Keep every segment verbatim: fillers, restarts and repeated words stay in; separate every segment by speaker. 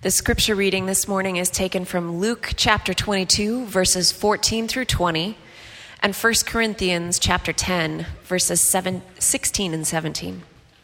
Speaker 1: The scripture reading this morning is taken from Luke chapter twenty-two, verses fourteen through twenty, and First Corinthians chapter ten, verses seven, sixteen and seventeen.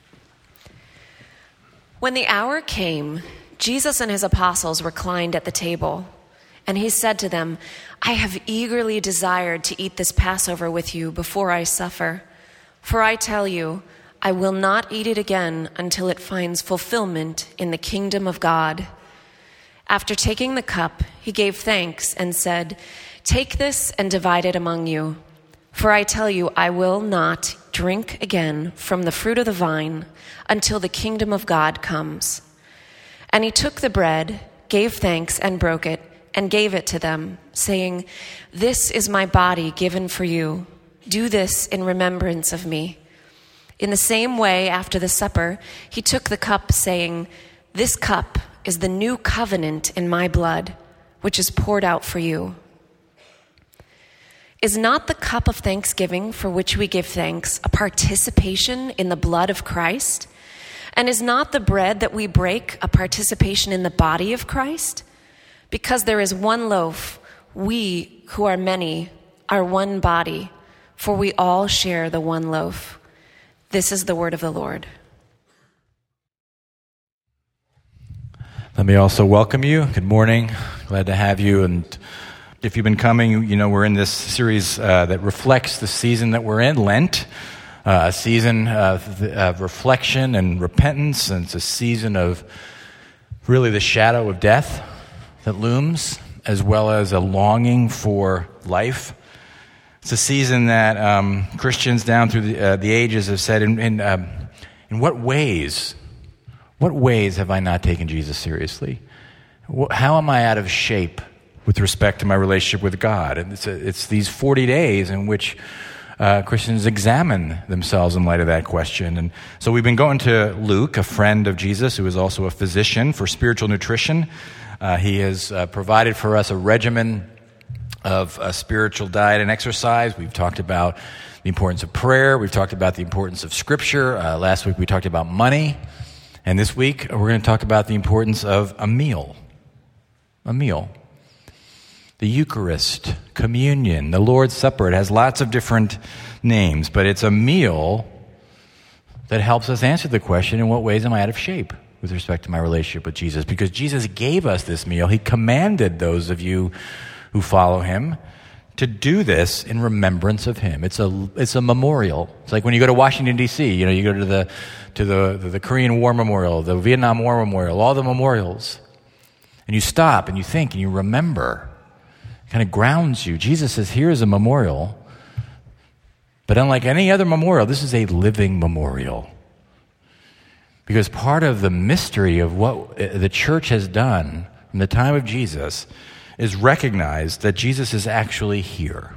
Speaker 1: When the hour came, Jesus and his apostles reclined at the table, and he said to them, "I have eagerly desired to eat this Passover with you before I suffer. For I tell you, I will not eat it again until it finds fulfillment in the kingdom of God." After taking the cup, he gave thanks and said, "Take this and divide it among you. For I tell you, I will not drink again from the fruit of the vine until the kingdom of God comes." And he took the bread, gave thanks and broke it, and gave it to them, saying, "This is my body given for you. Do this in remembrance of me." In the same way, after the supper, he took the cup, saying, "This cup is the new covenant in my blood, which is poured out for you. Is not the cup of thanksgiving for which we give thanks a participation in the blood of Christ? And is not the bread that we break a participation in the body of Christ? Because there is one loaf, we who are many are one body, for we all share the one loaf." This is the word of the Lord.
Speaker 2: Let me also welcome you. Good morning. Glad to have you. And if you've been coming, you know we're in this series uh, that reflects the season that we're in, Lent, uh, a season of, of reflection and repentance, and it's a season of really the shadow of death that looms, as well as a longing for life. It's a season that um, Christians down through the, uh, the ages have said, in, in, um, in what ways What ways have I not taken Jesus seriously? How am I out of shape with respect to my relationship with God? And it's, a, it's these forty days in which uh, Christians examine themselves in light of that question. And so we've been going to Luke, a friend of Jesus who is also a physician for spiritual nutrition. Uh, he has uh, provided for us a regimen of uh, spiritual diet and exercise. We've talked about the importance of prayer. We've talked about the importance of Scripture. Uh, last week we talked about money. And this week, we're going to talk about the importance of a meal. A meal. The Eucharist, communion, the Lord's Supper. It has lots of different names, but it's a meal that helps us answer the question, in what ways am I out of shape with respect to my relationship with Jesus? Because Jesus gave us this meal. He commanded those of you who follow him to do this in remembrance of him. It's a it's a memorial. It's like when you go to Washington, D C, you know, you go to the to the, the, the Korean War Memorial, the Vietnam War Memorial, all the memorials, and you stop and you think and you remember. It kind of grounds you. Jesus says, here's a memorial, but unlike any other memorial, this is a living memorial. Because part of the mystery of what the church has done from the time of Jesus is recognize that Jesus is actually here.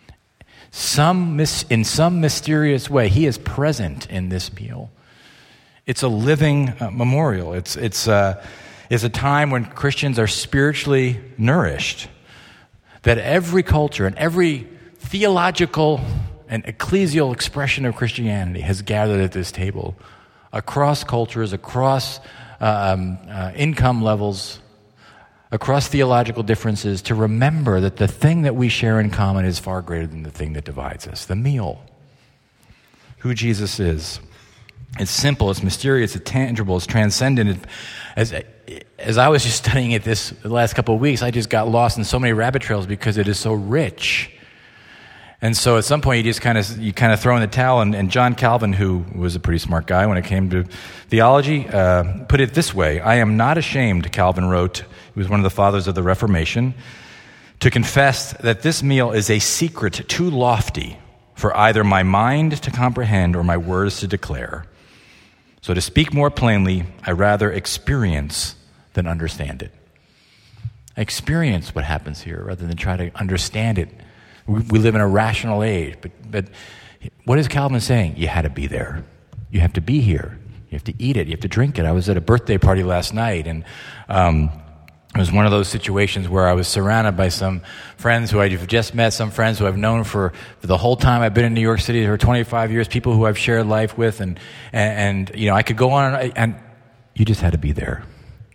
Speaker 2: Some mis- in some mysterious way, he is present in this meal. It's a living uh, memorial. It's it's uh, it's a time when Christians are spiritually nourished. That every culture and every theological and ecclesial expression of Christianity has gathered at this table, across cultures, across um, uh, income levels, across theological differences, to remember that the thing that we share in common is far greater than the thing that divides us, the meal. Who Jesus is. It's simple, it's mysterious, it's tangible, it's transcendent. As, as I was just studying it this the last couple of weeks, I just got lost in so many rabbit trails because it is so rich. And so at some point you just kind of you kind of throw in the towel, and, and John Calvin, who was a pretty smart guy when it came to theology, uh, put it this way: "I am not ashamed," Calvin wrote, he was one of the fathers of the Reformation, "to confess that this meal is a secret too lofty for either my mind to comprehend or my words to declare. So to speak more plainly, I rather experience than understand it." Experience what happens here rather than try to understand it. We, we live in a rational age, but, but what is Calvin saying? You had to be there. You have to be here. You have to eat it. You have to drink it. I was at a birthday party last night, and um, it was one of those situations where I was surrounded by some friends who I've just met, some friends who I've known for, for the whole time I've been in New York City for twenty-five years, people who I've shared life with, and, and, and you know, I could go on, and, and you just had to be there.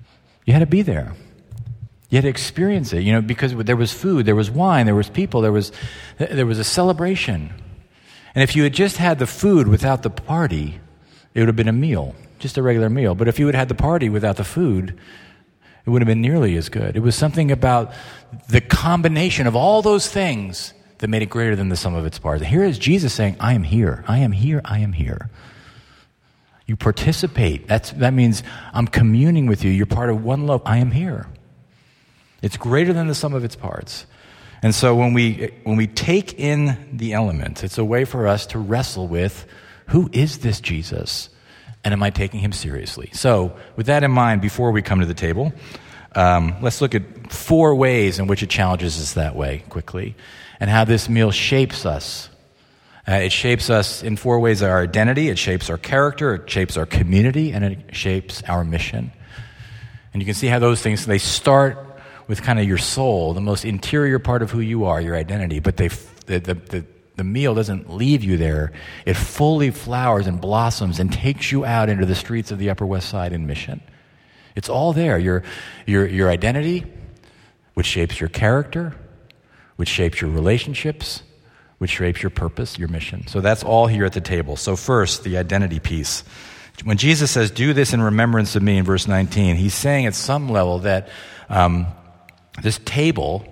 Speaker 2: You had to be there. You had to experience it, you know, because there was food, there was wine, there was people, there was there was a celebration. And if you had just had the food without the party, it would have been a meal, just a regular meal. But if you had had the party without the food, it wouldn't have been nearly as good. It was something about the combination of all those things that made it greater than the sum of its parts. And here is Jesus saying, I am here, I am here, I am here. You participate. That's, that means I'm communing with you. You're part of one love. I am here. It's greater than the sum of its parts. And so when we when we take in the elements, it's a way for us to wrestle with, who is this Jesus? And am I taking him seriously? So with that in mind, before we come to the table, um, let's look at four ways in which it challenges us that way quickly, and how this meal shapes us. Uh, it shapes us in four ways: our identity, it shapes our character, it shapes our community, and it shapes our mission. And you can see how those things, they start with kind of your soul, the most interior part of who you are, your identity, but they, the, the, the, the meal doesn't leave you there. It fully flowers and blossoms and takes you out into the streets of the Upper West Side in mission. It's all there. Your, your, your identity, which shapes your character, which shapes your relationships, which shapes your purpose, your mission. So that's all here at the table. So first, the identity piece. When Jesus says, do this in remembrance of me in verse nineteen, he's saying at some level that um, this table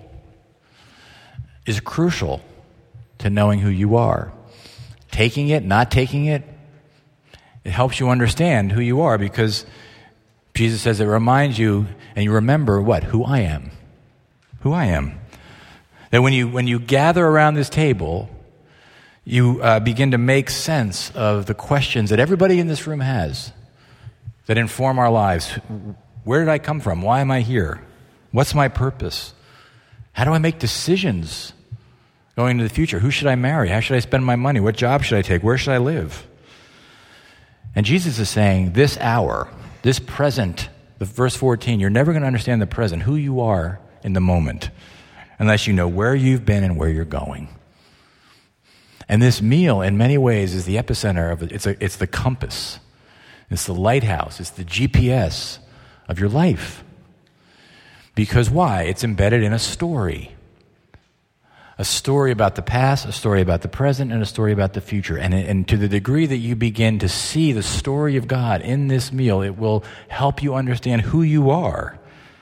Speaker 2: is crucial to knowing who you are. Taking it, not taking it, it helps you understand who you are, because Jesus says it reminds you, and you remember what? Who I am. Who I am. That when you when you gather around this table, you uh, begin to make sense of the questions that everybody in this room has that inform our lives. Where did I come from? Why am I here? What's my purpose? How do I make decisions going into the future? Who should I marry? How should I spend my money? What job should I take? Where should I live? And Jesus is saying, this hour, this present, the verse fourteen, you're never going to understand the present, who you are in the moment, unless you know where you've been and where you're going. And this meal, in many ways, is the epicenter of it. It's, a, it's the compass. It's the lighthouse. It's the G P S of your life. Because why? It's embedded in a story. A story about the past, a story about the present, and a story about the future. And, and to the degree that you begin to see the story of God in this meal, it will help you understand who you are.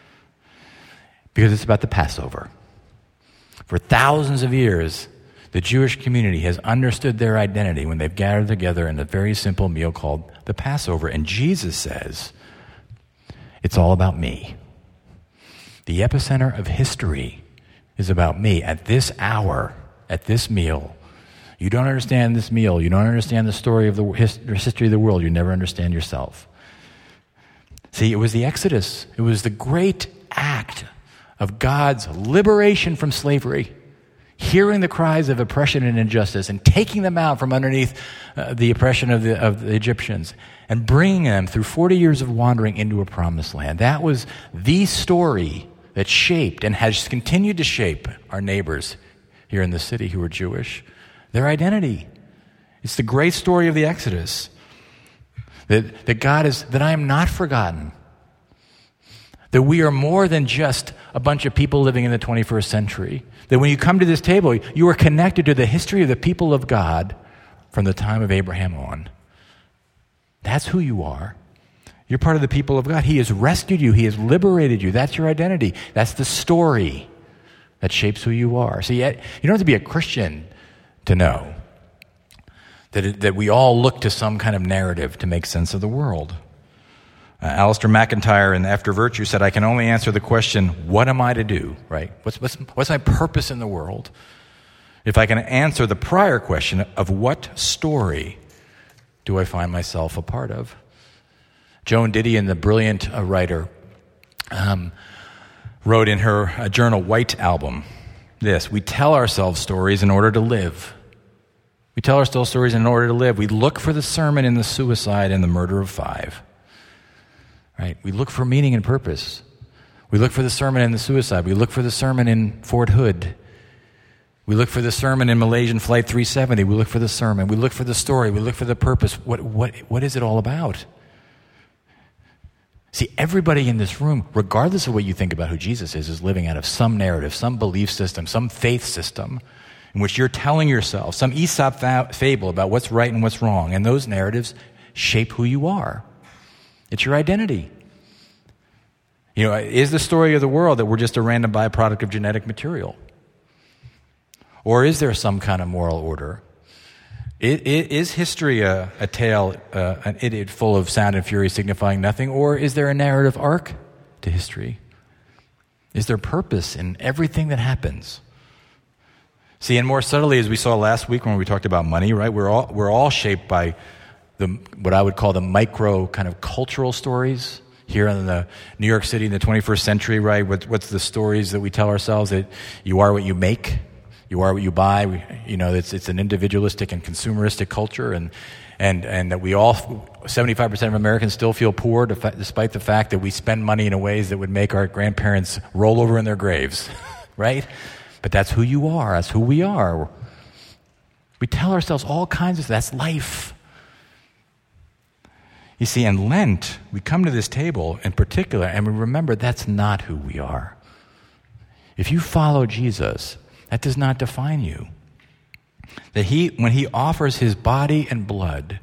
Speaker 2: Because it's about the Passover. For thousands of years, the Jewish community has understood their identity when they've gathered together in a very simple meal called the Passover. And Jesus says, it's all about me. The epicenter of history is about me. At this hour, at this meal, you don't understand this meal, you don't understand the story of the history of the world, you never understand yourself. See, it was the Exodus. It was the great act of God's liberation from slavery, hearing the cries of oppression and injustice and taking them out from underneath uh, the oppression of the, of the Egyptians and bringing them through forty years of wandering into a promised land. That was the story that shaped and has continued to shape our neighbors here in the city who are Jewish, their identity. It's the great story of the Exodus, that, that God is, that I am not forgotten, that we are more than just a bunch of people living in the twenty-first century, that when you come to this table, you are connected to the history of the people of God from the time of Abraham on. That's who you are. You're part of the people of God. He has rescued you. He has liberated you. That's your identity. That's the story that shapes who you are. See, you don't have to be a Christian to know that, it, that we all look to some kind of narrative to make sense of the world. Uh, Alistair McIntyre in After Virtue said, I can only answer the question, what am I to do, right? What's, what's, what's my purpose in the world? If I can answer the prior question of what story do I find myself a part of? Joan Didion, the brilliant uh, writer, um, wrote in her uh, journal, White Album, this: we tell ourselves stories in order to live. We tell ourselves stories in order to live. We look for the sermon in the suicide and the murder of five. Right? We look for meaning and purpose. We look for the sermon in the suicide. We look for the sermon in Fort Hood. We look for the sermon in Malaysian Flight three seventy. We look for the sermon. We look for the story. We look for the purpose. What, what, what is it all about? See, everybody in this room, regardless of what you think about who Jesus is, is living out of some narrative, some belief system, some faith system in which you're telling yourself some Aesop fa- fable about what's right and what's wrong. And those narratives shape who you are. It's your identity. You know, is the story of the world that we're just a random byproduct of genetic material? Or is there some kind of moral order? It, it, is history a, a tale, uh, an idiot full of sound and fury signifying nothing? Or is there a narrative arc to history? Is there purpose in everything that happens? See, and more subtly, as we saw last week when we talked about money, right? We're all, we're all shaped by the what I would call the micro kind of cultural stories here in the New York City in the twenty-first century, right? What, what's the stories that we tell ourselves? That you are what you make. You are what you buy. We, you know, it's it's an individualistic and consumeristic culture, and and and that we all, seventy-five percent of Americans still feel poor, despite the fact that we spend money in ways that would make our grandparents roll over in their graves, right? But that's who you are. That's who we are. We tell ourselves all kinds of. That's life. You see, in Lent, we come to this table in particular, and we remember that's not who we are. If you follow Jesus, that does not define you. That he, when he offers his body and blood,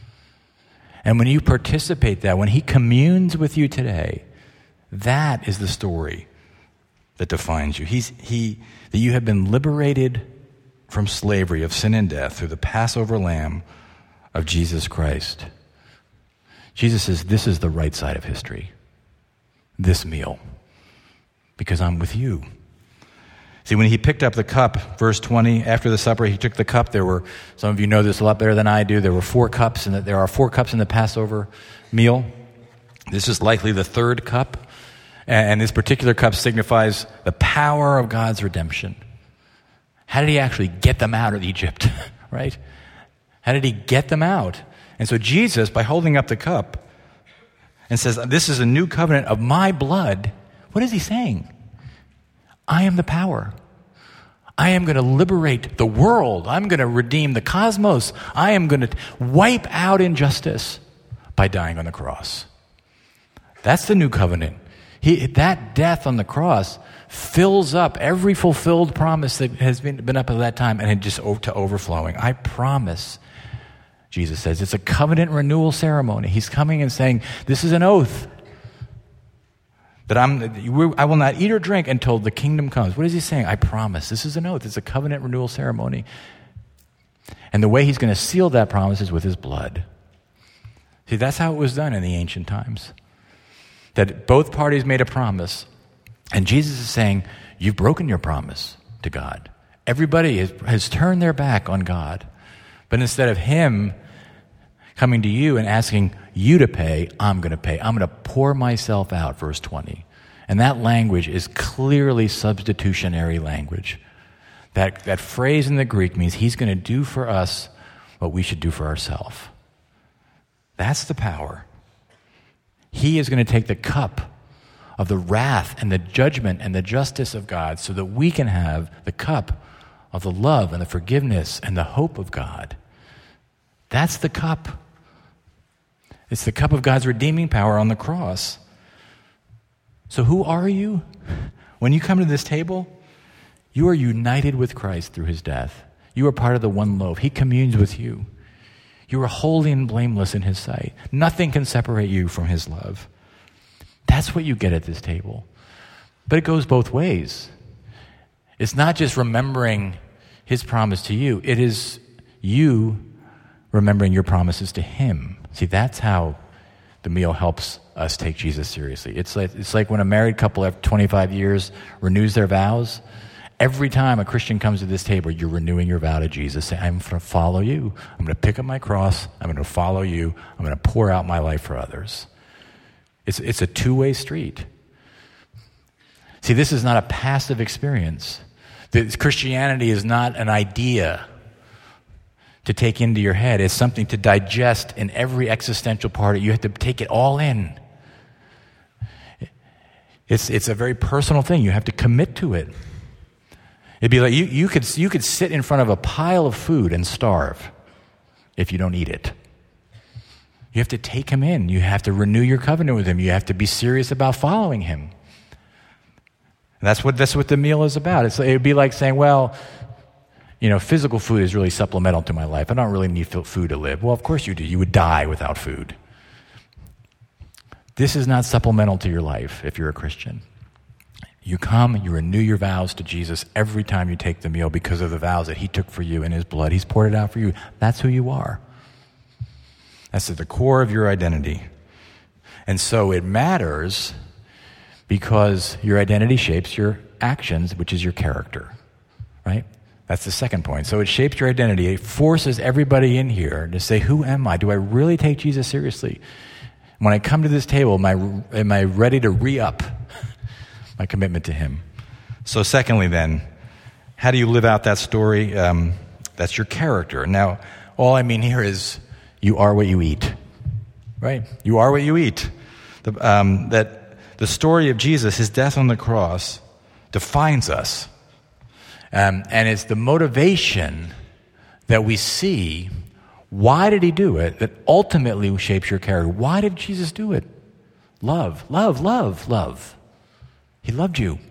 Speaker 2: and when you participate that, when he communes with you today, that is the story that defines you. He's, he, that you have been liberated from slavery of sin and death through the Passover lamb of Jesus Christ. Jesus says, this is the right side of history, this meal, because I'm with you. See, when he picked up the cup, verse twenty, after the supper, he took the cup. There were, some of you know this a lot better than I do, there were four cups, and there are four cups in the Passover meal. This is likely the third cup, and this particular cup signifies the power of God's redemption. How did he actually get them out of Egypt, right? How did he get them out? And so Jesus, by holding up the cup and says, this is a new covenant of my blood, what is he saying? I am the power. I am going to liberate the world. I'm going to redeem the cosmos. I am going to wipe out injustice by dying on the cross. That's the new covenant. He, that death on the cross fills up every fulfilled promise that has been, been up at that time, and it just over to overflowing. I promise, Jesus says, it's a covenant renewal ceremony. He's coming and saying, this is an oath that I'm, I will not eat or drink until the kingdom comes. What is he saying? I promise. This is an oath. It's a covenant renewal ceremony. And the way he's going to seal that promise is with his blood. See, that's how it was done in the ancient times. That both parties made a promise, and Jesus is saying, you've broken your promise to God. Everybody has, has turned their back on God. But instead of him coming to you and asking you to pay, I'm going to pay. I'm going to pour myself out, verse twenty. And that language is clearly substitutionary language. That, that phrase in the Greek means he's going to do for us what we should do for ourselves. That's the power. He is going to take the cup of the wrath and the judgment and the justice of God so that we can have the cup of the love and the forgiveness and the hope of God. That's the cup. It's the cup of God's redeeming power on the cross. So who are you? When you come to this table, you are united with Christ through his death. You are part of the one loaf. He communes with you. You are holy and blameless in his sight. Nothing can separate you from his love. That's what you get at this table. But it goes both ways. It's not just remembering his promise to you. It is you remembering your promises to him. See, that's how the meal helps us take Jesus seriously. It's like, it's like when a married couple after twenty-five years renews their vows. Every time a Christian comes to this table, you're renewing your vow to Jesus. Say, I'm going to follow you. I'm going to pick up my cross. I'm going to follow you. I'm going to pour out my life for others. It's, it's a two-way street. See, this is not a passive experience. This Christianity is not an idea to take into your head. It's something to digest in every existential part. You have to take it all in. It's, it's a very personal thing. You have to commit to it. It'd be like you, you could you could sit in front of a pile of food and starve if you don't eat it. You have to take him in. You have to renew your covenant with him. You have to be serious about following him. And that's what that's what the meal is about. It's, it would be like saying, well, you know, physical food is really supplemental to my life. I don't really need food to live. Well, of course you do. You would die without food. This is not supplemental to your life if you're a Christian. You come, you renew your vows to Jesus every time you take the meal because of the vows that he took for you in his blood. He's poured it out for you. That's who you are. That's at the core of your identity. And so it matters because your identity shapes your actions, which is your character, right? That's the second point. So it shapes your identity. It forces everybody in here to say, who am I? Do I really take Jesus seriously? When I come to this table, am I, am I ready to re-up my commitment to him? So secondly then, how do you live out that story? Um, that's your character. Now, all I mean here is you are what you eat, right? You are what you eat. The, um, that the story of Jesus, his death on the cross, defines us. Um, and it's the motivation that we see. Why did he do it? That ultimately shapes your character. Why did Jesus do it? Love, love, love, love. He loved you.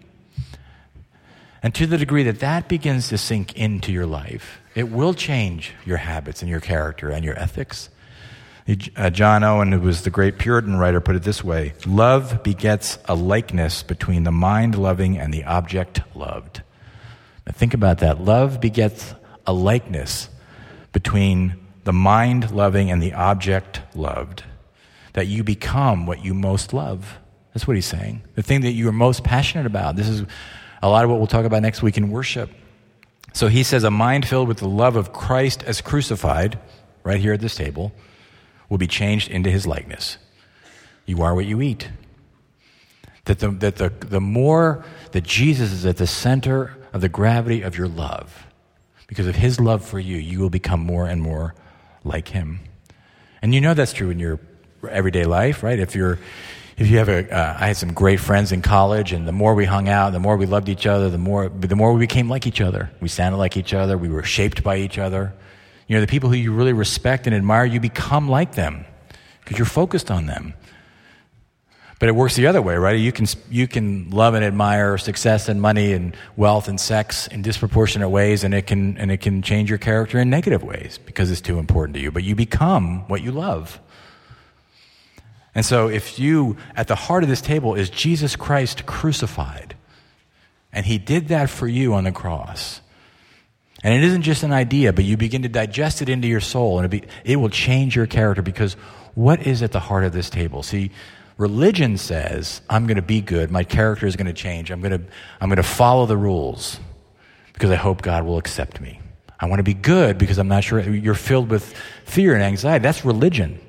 Speaker 2: And to the degree that that begins to sink into your life, it will change your habits and your character and your ethics. Uh, John Owen, who was the great Puritan writer, put it this way: love begets a likeness between the mind loving and the object loved. Now think about that. Love begets a likeness between the mind loving and the object loved. That you become what you most love. That's what he's saying. The thing that you are most passionate about. This is a lot of what we'll talk about next week in worship. So he says a mind filled with the love of Christ as crucified, right here at this table, will be changed into his likeness. You are what you eat. That the, that the, the more that Jesus is at the center of the gravity of your love, because of his love for you, you will become more and more like him. And you know that's true in your everyday life, right? If you're If you have a, uh, I had some great friends in college, and the more we hung out, the more we loved each other, the more, the more we became like each other. We sounded like each other. We were shaped by each other. You know, the people who you really respect and admire, you become like them because you're focused on them. But it works the other way, right? You can you can love and admire success and money and wealth and sex in disproportionate ways, and it can and it can change your character in negative ways because it's too important to you. But you become what you love. And so if you, at the heart of this table is Jesus Christ crucified, and he did that for you on the cross, and it isn't just an idea, but you begin to digest it into your soul, and it, be, it will change your character, because what is at the heart of this table? See, religion says, I'm going to be good, my character is going to change, I'm going to, I'm going to follow the rules because I hope God will accept me. I want to be good because I'm not sure. You're filled with fear and anxiety. That's religion.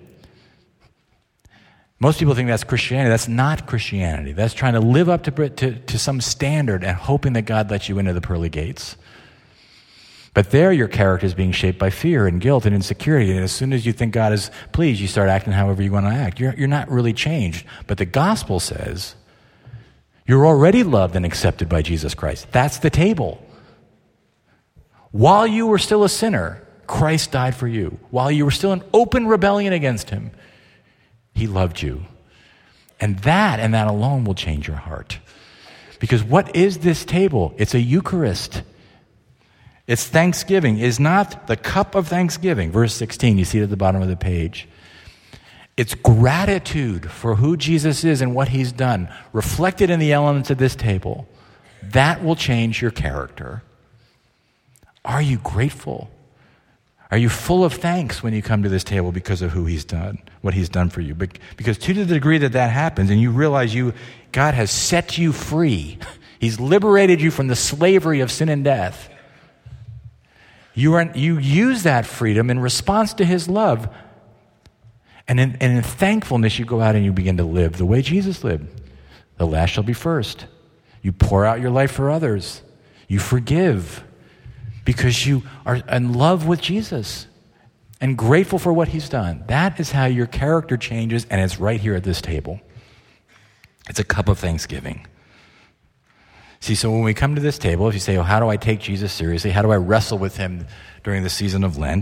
Speaker 2: Most people think that's Christianity. That's not Christianity. That's trying to live up to, to, to some standard and hoping that God lets you into the pearly gates. But there your character is being shaped by fear and guilt and insecurity. And as soon as you think God is pleased, you start acting however you want to act. You're, you're not really changed. But the gospel says you're already loved and accepted by Jesus Christ. That's the table. While you were still a sinner, Christ died for you. While you were still in open rebellion against him, he loved you. And that and that alone will change your heart. Because what is this table? It's a Eucharist. It's thanksgiving. It's not the cup of thanksgiving. Verse sixteen, you see it at the bottom of the page. It's gratitude for who Jesus is and what he's done, reflected in the elements of this table. That will change your character. Are you grateful? Are you full of thanks when you come to this table because of who he's done, what he's done for you? Because to the degree that that happens and you realize you, God has set you free, he's liberated you from the slavery of sin and death, you, are, you use that freedom in response to his love. And in, and in thankfulness, you go out and you begin to live the way Jesus lived. The last shall be first. You pour out your life for others. You forgive. Because you are in love with Jesus and grateful for what he's done. That is how your character changes, and it's right here at this table. It's a cup of thanksgiving. See, so when we come to this table, if you say, well, how do I take Jesus seriously? How do I wrestle with him during the season of Lent?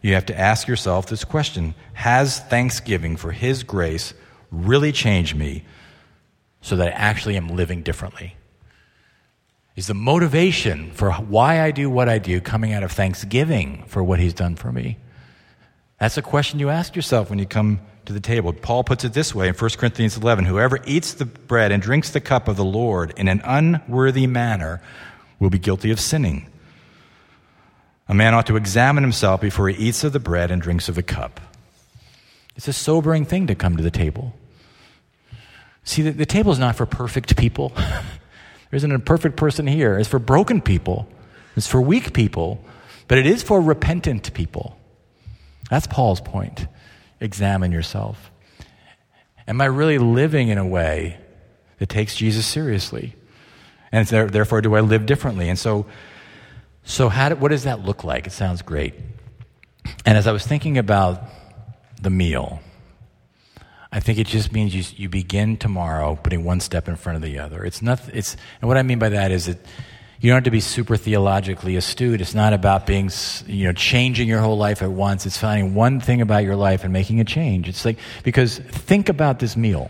Speaker 2: you have to ask yourself this question: has thanksgiving for his grace really changed me so that I actually am living differently? Is the motivation for why I do what I do coming out of thanksgiving for what he's done for me? That's a question you ask yourself when you come to the table. Paul puts it this way in First Corinthians eleven: whoever eats the bread and drinks the cup of the Lord in an unworthy manner will be guilty of sinning. A man ought to examine himself before he eats of the bread and drinks of the cup. It's a sobering thing to come to the table. See, the, the table is not for perfect people. There isn't a perfect person here. It's for broken people. It's for weak people. But it is for repentant people. That's Paul's point. Examine yourself. Am I really living in a way that takes Jesus seriously? And there, therefore, do I live differently? And so, so how do, what does that look like? It sounds great. And as I was thinking about the meal, I think it just means you, you begin tomorrow putting one step in front of the other. It's not. It's and what I mean by that is that you don't have to be super theologically astute. It's not about being, you know, changing your whole life at once. It's finding one thing about your life and making a change. It's like, because think about this meal.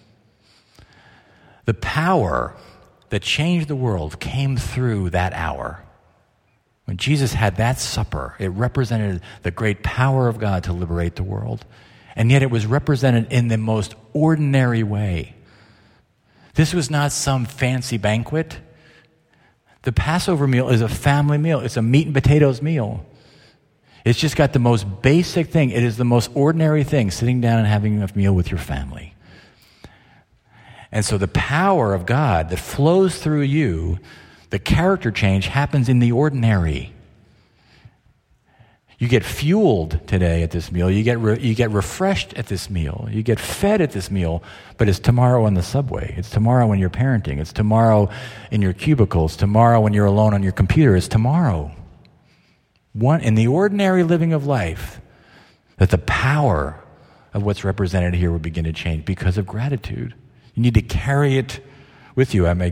Speaker 2: The power that changed the world came through that hour. When Jesus had that supper, it represented the great power of God to liberate the world. And yet it was represented in the most ordinary way. This was not some fancy banquet. The Passover meal is a family meal. It's a meat and potatoes meal. It's just got the most basic thing. It is the most ordinary thing, sitting down and having a meal with your family. And so the power of God that flows through you, the character change happens in the ordinary. You get fueled today at this meal. You get re- you get refreshed at this meal. You get fed at this meal, but it's tomorrow on the subway. It's tomorrow when you're parenting. It's tomorrow in your cubicles. Tomorrow when you're alone on your computer. It's tomorrow. One, in the ordinary living of life, that the power of what's represented here will begin to change because of gratitude. You need to carry it with you. I mean,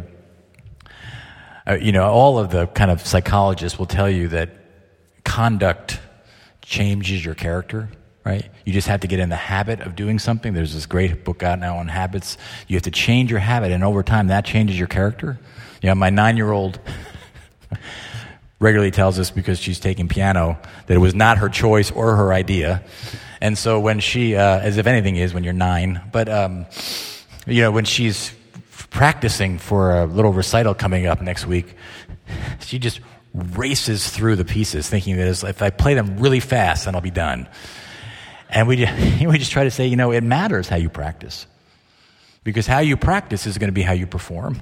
Speaker 2: uh, you know, all of the kind of psychologists will tell you that conduct changes your character, right? You just have to get in the habit of doing something. There's this great book out now on habits. You have to change your habit, and over time, that changes your character. You know, my nine-year-old regularly tells us, because she's taking piano, that it was not her choice or her idea. And so when she, uh, as if anything is when you're nine, but, um, you know, when she's practicing for a little recital coming up next week, she just races through the pieces, thinking that if I play them really fast, then I'll be done. And we just, we just try to say, you know, it matters how you practice. Because how you practice is going to be how you perform.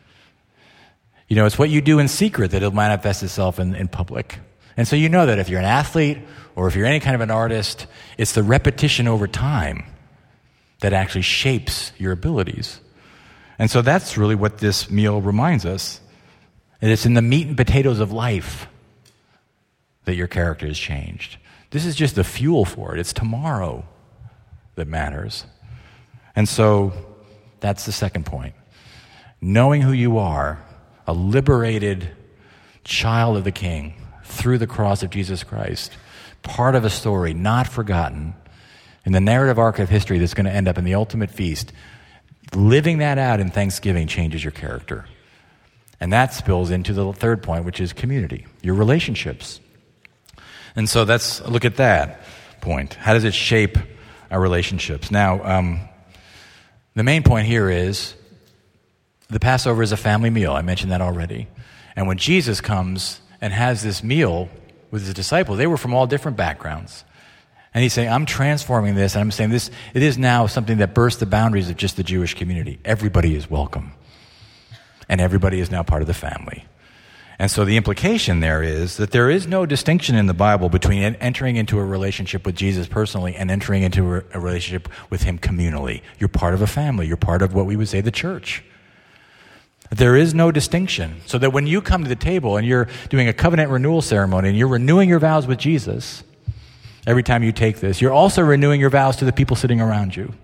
Speaker 2: You know, it's what you do in secret that it'll manifest itself in, in public. And so you know that if you're an athlete or if you're any kind of an artist, it's the repetition over time that actually shapes your abilities. And so that's really what this meal reminds us. And it's in the meat and potatoes of life that your character is changed. This is just the fuel for it. It's tomorrow that matters. And so that's the second point. Knowing who you are, a liberated child of the King through the cross of Jesus Christ, part of a story not forgotten in the narrative arc of history that's going to end up in the ultimate feast. Living that out in thanksgiving changes your character. And that spills into the third point, which is community, your relationships. And so let's look at that point. How does it shape our relationships? Now, um, the main point here is the Passover is a family meal. I mentioned that already. And when Jesus comes and has this meal with his disciples, they were from all different backgrounds. And he's saying, I'm transforming this, and I'm saying this, it is now something that bursts the boundaries of just the Jewish community. Everybody is welcome. And everybody is now part of the family. And so the implication there is that there is no distinction in the Bible between entering into a relationship with Jesus personally and entering into a relationship with him communally. You're part of a family. You're part of what we would say the church. There is no distinction. So that when you come to the table and you're doing a covenant renewal ceremony and you're renewing your vows with Jesus, every time you take this, you're also renewing your vows to the people sitting around you.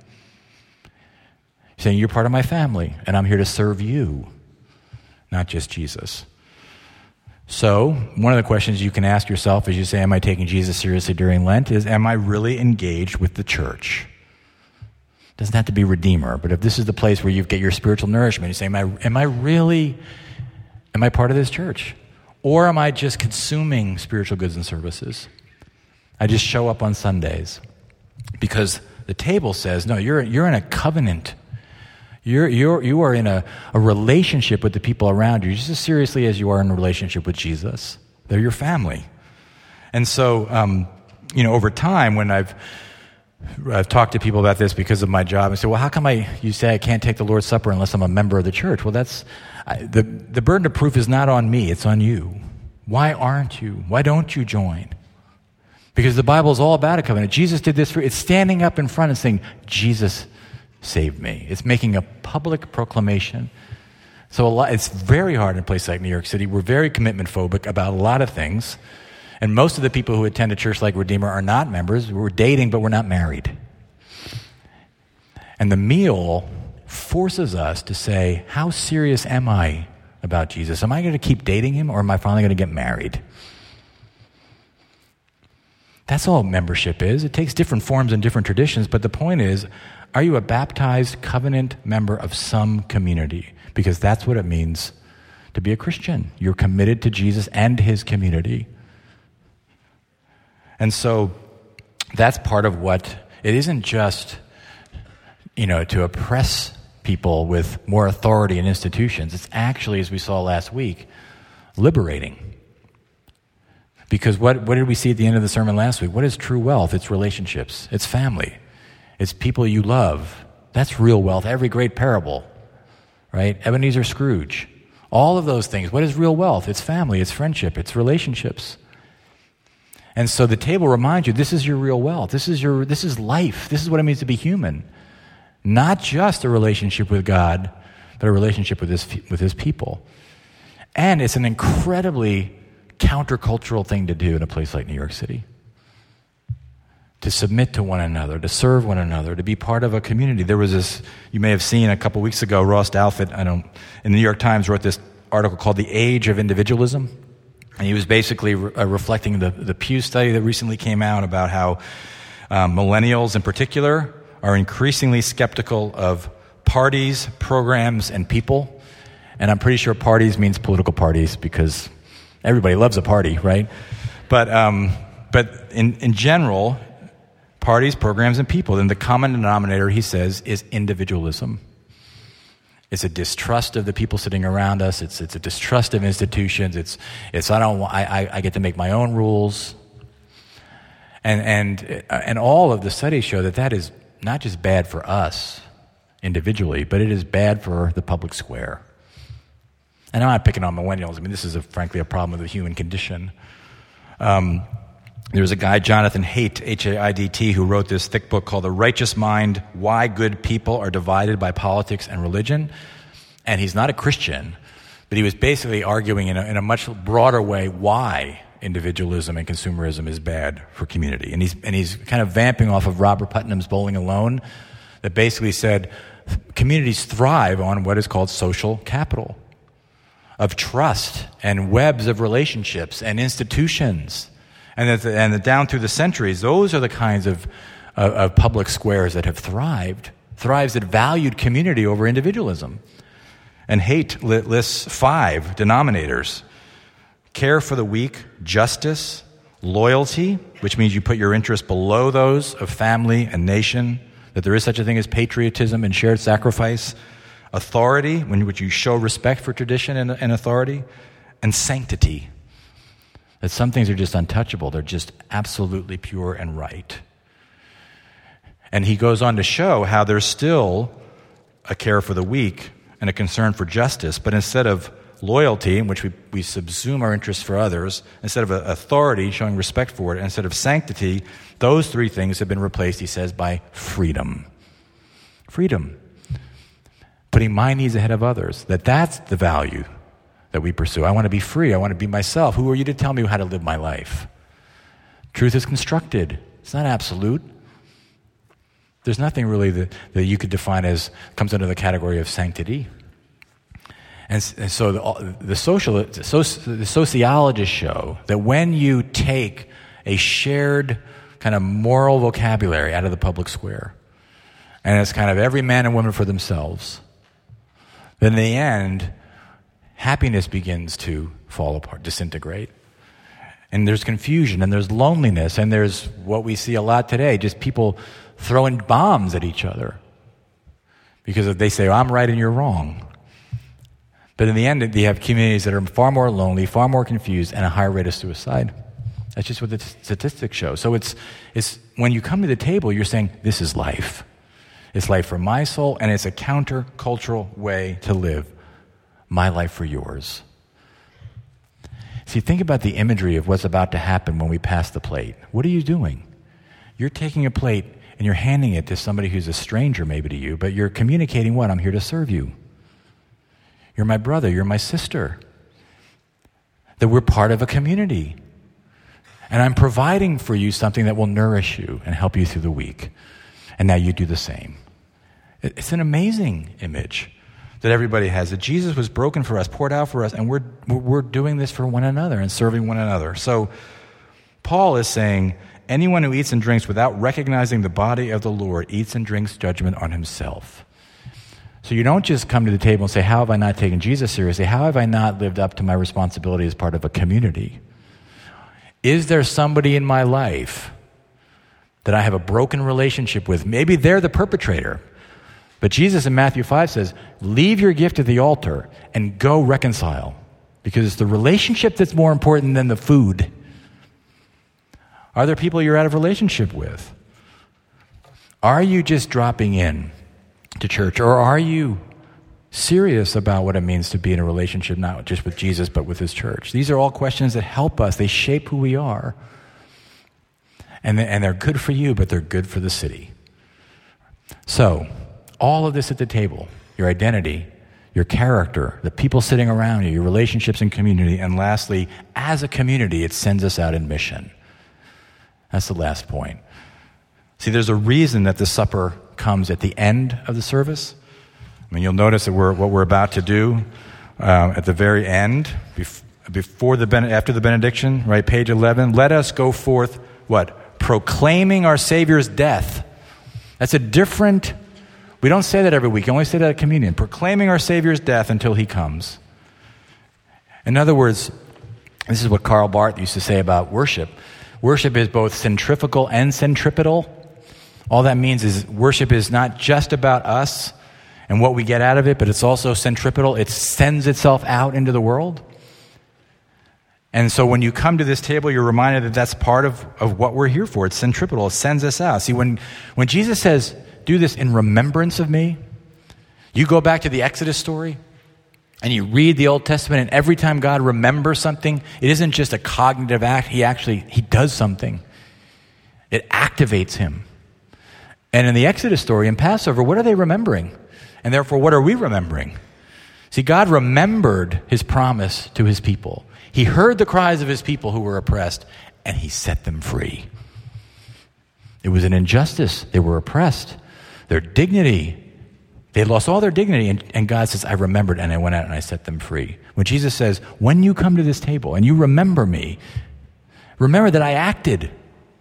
Speaker 2: You're saying, you're part of my family, and I'm here to serve you, not just Jesus. So one of the questions you can ask yourself as you say, am I taking Jesus seriously during Lent, is am I really engaged with the church? It doesn't have to be Redeemer, but if this is the place where you get your spiritual nourishment, you say, am I, am I really, am I part of this church? Or am I just consuming spiritual goods and services? I just show up on Sundays. Because the table says, no, you're, you're in a covenant. You're, you're, you are in a, a relationship with the people around you just as seriously as you are in a relationship with Jesus. They're your family. And so, um, you know, over time, when I've, I've talked to people about this because of my job, I say, well, how come I, you say I can't take the Lord's Supper unless I'm a member of the church? Well, that's, I, the, the burden of proof is not on me, it's on you. Why aren't you? Why don't you join? Because the Bible is all about a covenant. Jesus did this for, it's standing up in front and saying, Jesus saved me. It's making a public proclamation. So a lot, it's very hard in a place like New York City. We're very commitment phobic about a lot of things. And most of the people who attend a church like Redeemer are not members. We're dating, but we're not married. And the meal forces us to say, how serious am I about Jesus? Am I going to keep dating him, or am I finally going to get married? That's all membership is. It takes different forms and different traditions, but the point is, are you a baptized covenant member of some community? Because that's what it means to be a Christian. You're committed to Jesus and his community. And so that's part of what, it isn't just, you know, to oppress people with more authority in institutions. It's actually, as we saw last week, liberating. Because what, what did we see at the end of the sermon last week? What is true wealth? It's relationships. It's family. It's people you love. That's real wealth. Every great parable, right? Ebenezer Scrooge. All of those things. What is real wealth? It's family. It's friendship. It's relationships. And so the table reminds you, this is your real wealth. This is your, this is life. This is what it means to be human. Not just a relationship with God, but a relationship with his, with his people. And it's an incredibly countercultural thing to do in a place like New York City. To submit to one another, to serve one another, to be part of a community. There was this, you may have seen a couple weeks ago, Ross Douthat, I don't, in the New York Times wrote this article called The Age of Individualism. And he was basically re- uh, reflecting the, the Pew study that recently came out about how um, millennials in particular are increasingly skeptical of parties, programs, and people. And I'm pretty sure parties means political parties because everybody loves a party, right? But um, but in, in general, parties, programs, and people, then the common denominator, he says, is individualism. It's a distrust of the people sitting around us. It's it's a distrust of institutions. It's it's I don't I I, I get to make my own rules. And and and all of the studies show that that is not just bad for us individually, but it is bad for the public square. And I'm not picking on millennials. I mean, this is a, frankly a problem of the human condition. Um, there was a guy, Jonathan Haidt, H A I D T, who wrote this thick book called The Righteous Mind, Why Good People Are Divided by Politics and Religion. And he's not a Christian, but he was basically arguing in a, in a much broader way why individualism and consumerism is bad for community. And he's, and he's kind of vamping off of Robert Putnam's Bowling Alone that basically said communities thrive on what is called social capital, of trust and webs of relationships and institutions. And that, the, and that down through the centuries, those are the kinds of, of, of public squares that have thrived, thrives that valued community over individualism. And Haidt lists five denominators: care for the weak, justice, loyalty, which means you put your interests below those of family and nation, that there is such a thing as patriotism and shared sacrifice, authority, in which you show respect for tradition and, and authority, and sanctity, that some things are just untouchable. They're just absolutely pure and right. And he goes on to show how there's still a care for the weak and a concern for justice, but instead of loyalty, in which we, we subsume our interests for others, instead of authority, showing respect for it, instead of sanctity, those three things have been replaced, he says, by freedom. Freedom. Putting my needs ahead of others, that that's the value that we pursue. I want to be free. I want to be myself. Who are you to tell me how to live my life? Truth is constructed. It's not absolute. There's nothing really that, that you could define as comes under the category of sanctity. And, and so the, the, social, the sociologists show that when you take a shared kind of moral vocabulary out of the public square, and it's kind of every man and woman for themselves, then in the end, happiness begins to fall apart, disintegrate. And there's confusion, and there's loneliness, and there's what we see a lot today, just people throwing bombs at each other. Because if they say, oh, I'm right and you're wrong. But in the end, you have communities that are far more lonely, far more confused, and a higher rate of suicide. That's just what the statistics show. So it's, it's when you come to the table, you're saying, this is life. It's life for my soul, and it's a counter-cultural way to live. My life for yours. See, think about the imagery of what's about to happen when we pass the plate. What are you doing? You're taking a plate and you're handing it to somebody who's a stranger maybe to you, but you're communicating what? I'm here to serve you. You're my brother, you're my sister. That we're part of a community. And I'm providing for you something that will nourish you and help you through the week. And now you do the same. It's an amazing image that everybody has, that Jesus was broken for us, poured out for us, and we're we're doing this for one another and serving one another. So Paul is saying, anyone who eats and drinks without recognizing the body of the Lord eats and drinks judgment on himself. So you don't just come to the table and say, how have I not taken Jesus seriously? How have I not lived up to my responsibility as part of a community? Is there somebody in my life that I have a broken relationship with? Maybe they're the perpetrator. But Jesus in Matthew five says, leave your gift at the altar and go reconcile. Because it's the relationship that's more important than the food. Are there people you're out of relationship with? Are you just dropping in to church? Or are you serious about what it means to be in a relationship, not just with Jesus, but with his church? These are all questions that help us. They shape who we are. And and they're good for you, but they're good for the city. So, all of this at the table, your identity, your character, the people sitting around you, your relationships and community, and lastly, as a community, it sends us out in mission. That's the last point. See, there's a reason that the supper comes at the end of the service. I mean, you'll notice that we're what we're about to do um, at the very end, bef- before the ben- after the benediction, right? Page eleven. Let us go forth, what? Proclaiming our Savior's death. That's a different. We don't say that every week. You only say that at communion. Proclaiming our Savior's death until he comes. In other words, this is what Karl Barth used to say about worship. Worship is both centrifugal and centripetal. All that means is worship is not just about us and what we get out of it, but it's also centripetal. It sends itself out into the world. And so when you come to this table, you're reminded that that's part of, of what we're here for. It's centripetal. It sends us out. See, when, when Jesus says, do this in remembrance of me, you go back to the Exodus story and you read the Old Testament, and every time God remembers something, it isn't just a cognitive act. He actually, he does something. It activates him. And in the Exodus story, in Passover, what are they remembering? And therefore, what are we remembering? See, God remembered his promise to his people. He heard the cries of his people who were oppressed, and he set them free. It was an injustice. They were oppressed. Their dignity, they lost all their dignity, and, and God says, I remembered, and I went out and I set them free. When Jesus says, when you come to this table and you remember me, remember that I acted,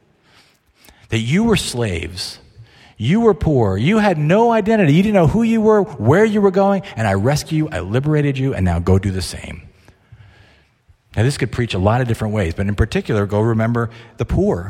Speaker 2: that you were slaves, you were poor, you had no identity, you didn't know who you were, where you were going, and I rescued you, I liberated you, and now go do the same. Now this could preach a lot of different ways, but in particular, go remember the poor.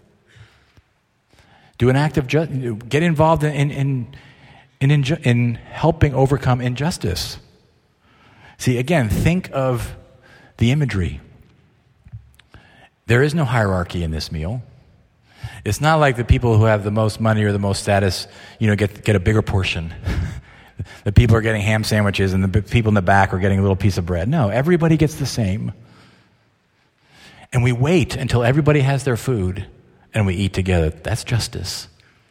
Speaker 2: Do an act of justice. Get involved in in in, in in helping overcome injustice. See, again, think of the imagery. There is no hierarchy in this meal. It's not like the people who have the most money or the most status, you know, get get a bigger portion. The people are getting ham sandwiches, and the people in the back are getting a little piece of bread. No, everybody gets the same. And we wait until everybody has their food, and we eat together. That's justice.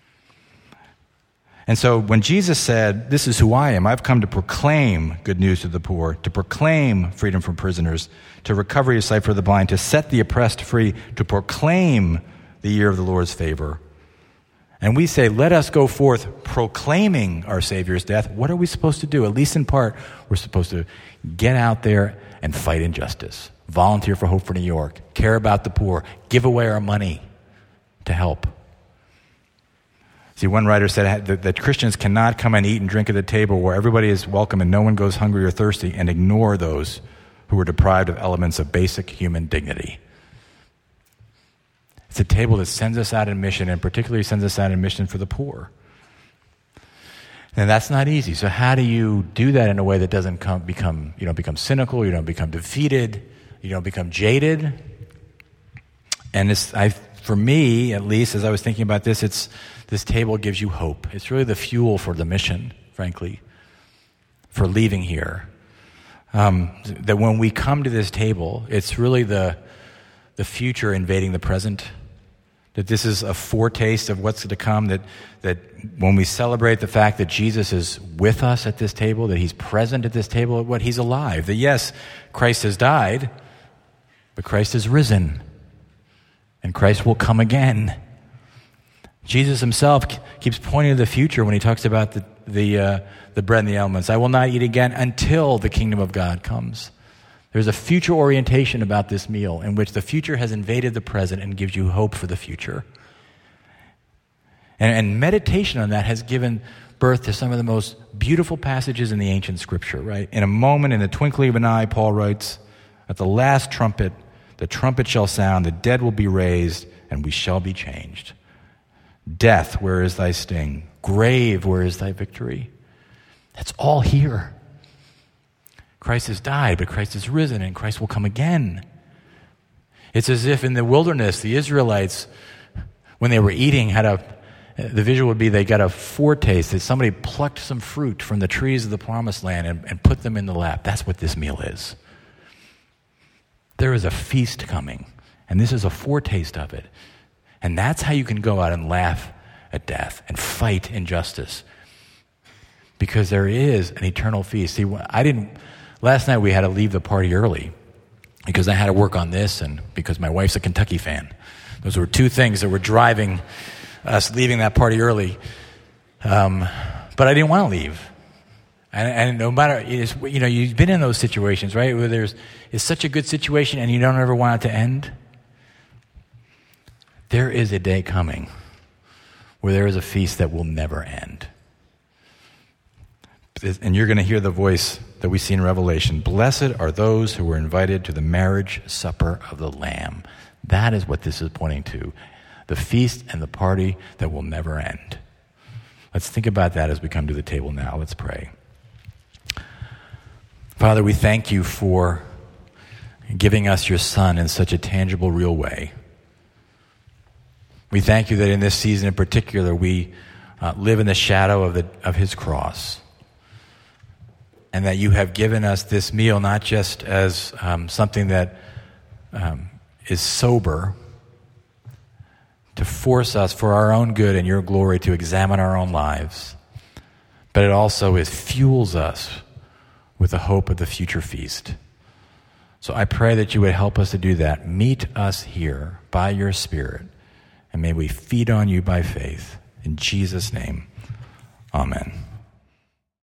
Speaker 2: And so when Jesus said, this is who I am, I've come to proclaim good news to the poor, to proclaim freedom from prisoners, to recovery of sight for the blind, to set the oppressed free, to proclaim the year of the Lord's favor. And we say, let us go forth proclaiming our Savior's death. What are we supposed to do? At least in part, we're supposed to get out there and fight injustice. Volunteer for Hope for New York. Care about the poor. Give away our money to help. See, one writer said that, that Christians cannot come and eat and drink at the table where everybody is welcome and no one goes hungry or thirsty and ignore those who are deprived of elements of basic human dignity. It's a table that sends us out in mission, and particularly sends us out in mission for the poor. And that's not easy. So how do you do that in a way that doesn't come, become, you don't become cynical, you don't become defeated, you don't become jaded? And this, I, for me, at least, as I was thinking about this, it's this table gives you hope. It's really the fuel for the mission, frankly, for leaving here. Um, that when we come to this table, it's really the the future invading the present. That this is a foretaste of what's to come, that that when we celebrate the fact that Jesus is with us at this table, that he's present at this table, what he's alive. That yes, Christ has died, but Christ is risen. And Christ will come again. Jesus himself keeps pointing to the future when he talks about the the, uh, the bread and the elements. I will not eat again until the kingdom of God comes. There's a future orientation about this meal in which the future has invaded the present and gives you hope for the future. And, and meditation on that has given birth to some of the most beautiful passages in the ancient scripture, right? In a moment, in the twinkling of an eye, Paul writes, at the last trumpet, the trumpet shall sound, the dead will be raised, and we shall be changed. Death, where is thy sting? Grave, where is thy victory? That's all here. Christ has died, but Christ is risen, and Christ will come again. It's as if in the wilderness, the Israelites, when they were eating, had a, the visual would be they got a foretaste, that somebody plucked some fruit from the trees of the promised land and, and put them in the lap. That's what this meal is. There is a feast coming, and this is a foretaste of it. And that's how you can go out and laugh at death and fight injustice. Because there is an eternal feast. See, I didn't, last night we had to leave the party early because I had to work on this and because my wife's a Kentucky fan. Those were two things that were driving us leaving that party early. Um, but I didn't want to leave. And, and no matter, it's, you know, you've been in those situations, right? Where there's, it's such a good situation and you don't ever want it to end. There is a day coming where there is a feast that will never end. And you're going to hear the voice that we see in Revelation. Blessed are those who were invited to the marriage supper of the Lamb. That is what this is pointing to. The feast and the party that will never end. Let's think about that as we come to the table now. Let's pray. Father, we thank you for giving us your Son in such a tangible, real way. We thank you that in this season in particular, we uh, live in the shadow of, the, of his cross. And that you have given us this meal not just as um, something that um, is sober, to force us for our own good and your glory to examine our own lives, but it also is fuels us with the hope of the future feast. So I pray that you would help us to do that. Meet us here by your Spirit, and may we feed on you by faith. In Jesus' name, amen.